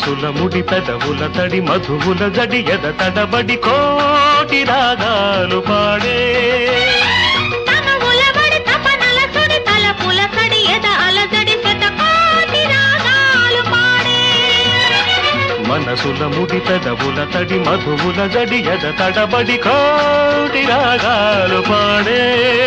మనసుల ముడి పెదవుల తడి మధువుల జడి ఎద తడబడి కోటి రాగాలు పాడే మనసుల ముడి పెదవుల తడి మధువుల జడి ఎద తడబడి కోటి రాగాలు పాడే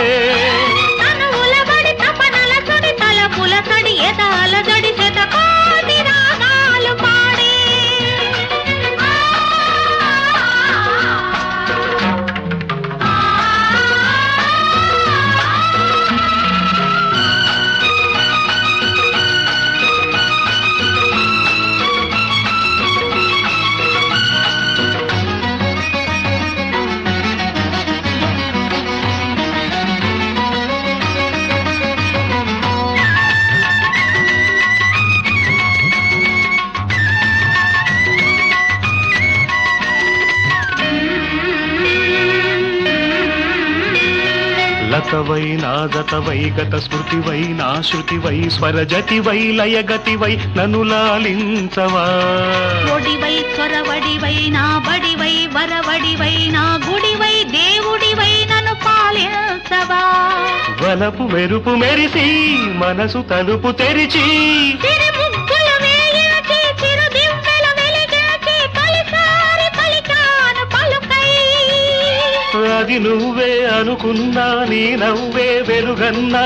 లతవై నాదతవై గత స్మృతివై నా శృతివై స్వరజతివై లయగతివై నన్ను లాలించవా ఒడివై స్వరవడివై నా బడివై వరవడివై నా గుడివై దేవుడివై నన్ను పాలించవా వలపు మెరుపు మెరిసి మనసు తలుపు తెరిచి అది నువ్వే అనుకున్నా నీ నవ్వే వెలుగన్నా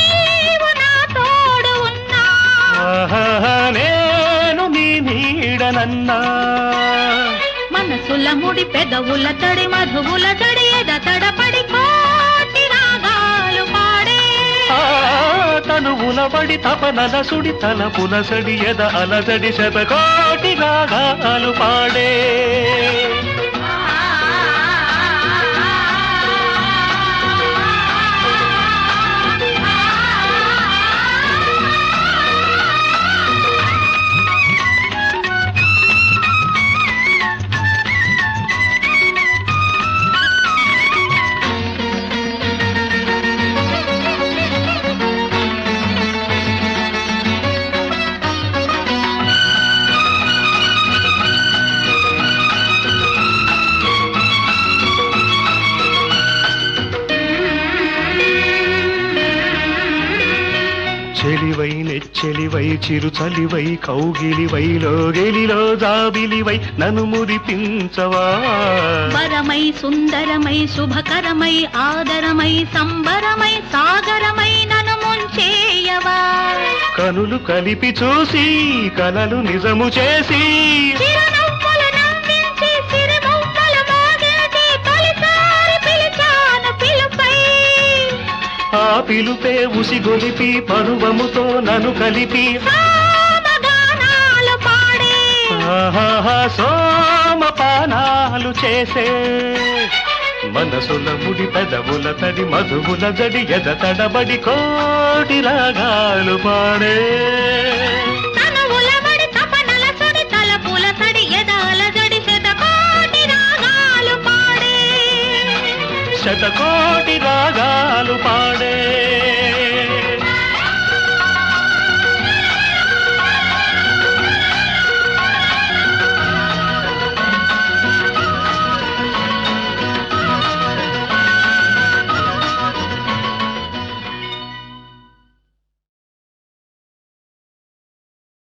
నేను నీ నీడనన్నా మనసుల ముడి పెదవుల తడి మధువుల తడి ఎద తడపడి కోటి రాగాలు పాడే తనువుల బడి తపనల సుడి తలపుల సడి ఎద అలజడి శతకోటి రాగాలు పాడే చెలివై నెచ్చెలివై చిరుచలివై కౌగిలివై లోగెలిలో జాబిలివై నన్ను మురిపించవా వరమై సుందరమై శుభకరమై ఆదరమై సంబరమై సాగరమై నన్ను ముంచేయవా కనులు కలిపి చూసి కలలు నిజము చేసి ఆ పిలుపే ఉసిగొలిపి పరువముతో నన్ను కలిపి సోమపానాలు చేసే మనసుల ముడి పెదవుల తడి మధువుల జడి ఎద తడబడి కోటి రాగాలు పాడే శతకోటి రాగాలు పాడే